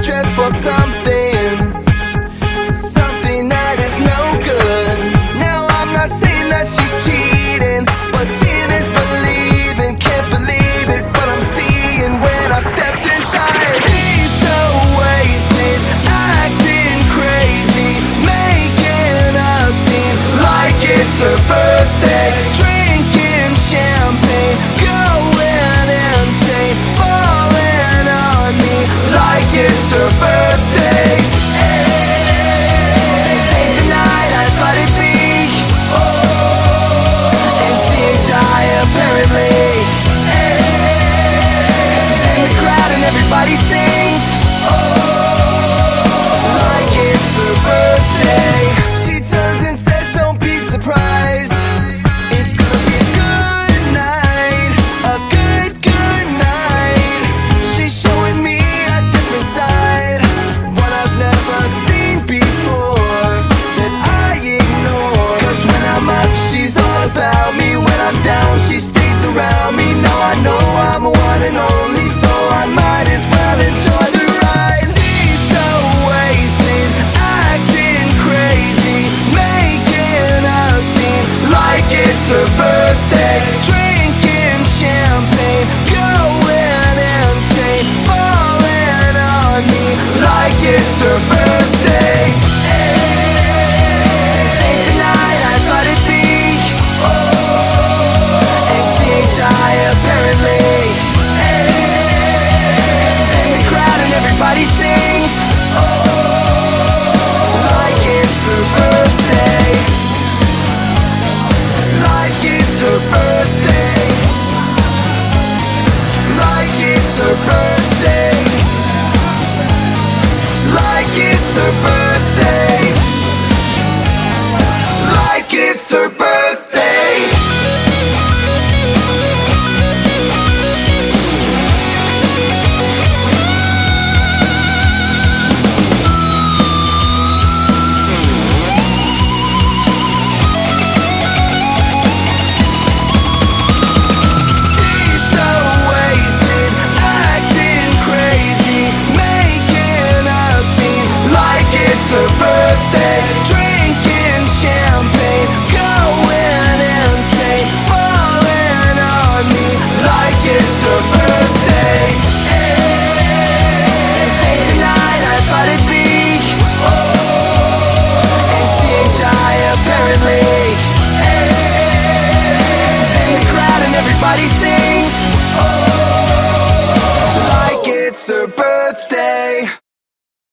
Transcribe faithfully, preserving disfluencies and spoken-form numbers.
dress for something, something that is no good. Now I'm not saying that she's cheating, but seeing is believing. Can't believe it, but I'm seeing when I stepped inside. She's so wasted, acting crazy, making us seem like it's her birthday. Drinking champagne, going insane, falling on me like it's her birthday. This ain't the night I thought it'd be. And she ain't shy apparently. She's in the crowd and everybody sings like it's her birthday. She turns and says don't be surprised, it's gonna be a good night, a good, good night. She's showing me a different side, one I've never seen before, that I ignore. Cause when I'm up, she's all about me. When I'm down, she stays around me. Now I know I'm one and only, so I might as well enjoy the ride. She's so wasted, acting crazy, making us seem like it's her birthday. Drinking champagne, going insane, falling on me like it's her birthday. This ain't the night I thought it'd be. And she ain't shy apparently. She's in the crowd and everybody sings like it's her birthday. Like it's her birthday. Like it's her birthday. Like it's her birthday. Like it's her birthday. She's so wasted, acting crazy, making us seem like it's her birthday. Drinking champagne, going insane, falling on me like it's her birthday. This ain't the night I thought it'd be. And she ain't shy apparently. She's in the crowd and everybody sings